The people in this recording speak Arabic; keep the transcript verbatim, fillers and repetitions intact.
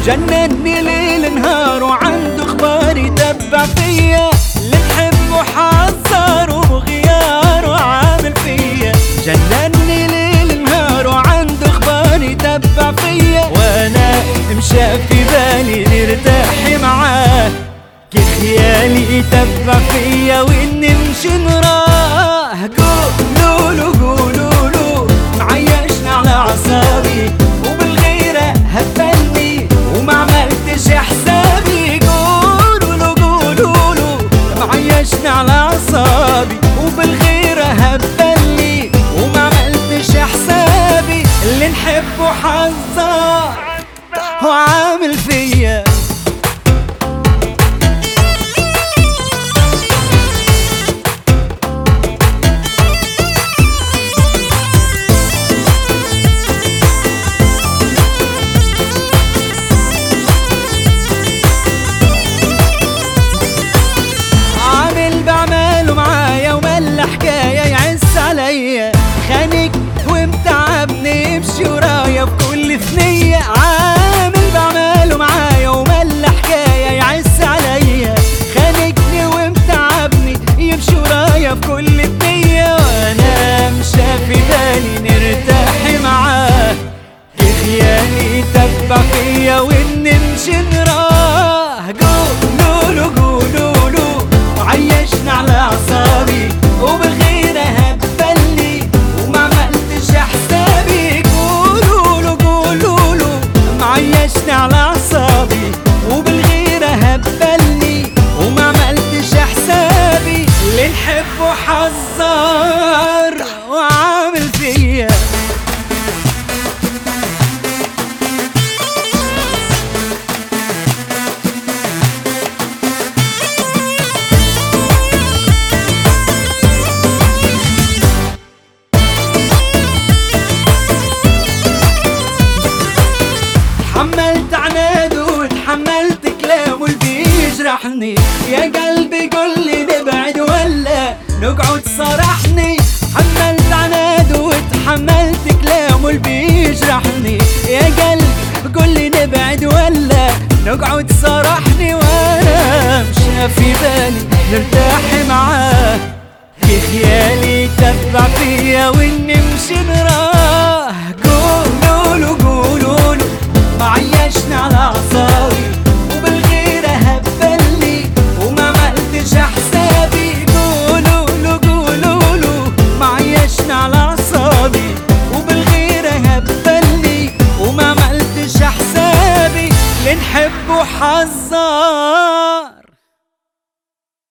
جنني ليل نهار وعنده اخبار يتبع فيا، اللي نحبه حذر وبغيار وعامل فيا. جنني ليل نهار وعنده اخبار يتبع فيا، وانا مشى في بالي نرتاح معاه، كي خيالي يتبع فيا واني نمشي نراه. قولولو قولولو معيشنا على اعصابي، وبالغيرة هبلني وما عملتش حسابي. قولولو قولولو معيشنا على اعصابي، وبالغيرة هبلني وما عملتش حسابي. اللي نحبه حذر وعامل فيا. خانك ومتعبني يمشي ورايا بكل ثنية، عامل بعمله معايا ومل حكاية يعز عليا. خانكني ومتعبني يمشي ورايا بكل ثنية، وانا مشى في بالي نرتاح معاه، خيالي يتبع فيا واني نمشي نراه. قولولو قولولو عيشنا على اعصابي، وبالغيرة هبلني وما عملتش حسابي. قولولو قولولو معيشنا على اعصابي، وبالغيرة هبلني وما عملتش حسابي. اللي نحبه حذر وعامل فيا. تحملت عناده وتحملت كلامه اللي بيجرحني، يا قلبي قولي نبعد ولا نقعد صرحني. تحملت عناده وتحملت كلامه اللي بيجرحني، يا قلبي قولي نبعد ولا نقعد صرحني. وانا مشى في بالي نرتاح معاه، في خيالي يتبع فيا واني نمشي نراه. قولولو قولولو معيشنا على اعصابي، وبالغيرة هبلني وما عملتش حسابي. قولولو قولولو معيشنا على اعصابي، وبالغيرة هبلني وما عملتش حسابي. اللي نحبه حذر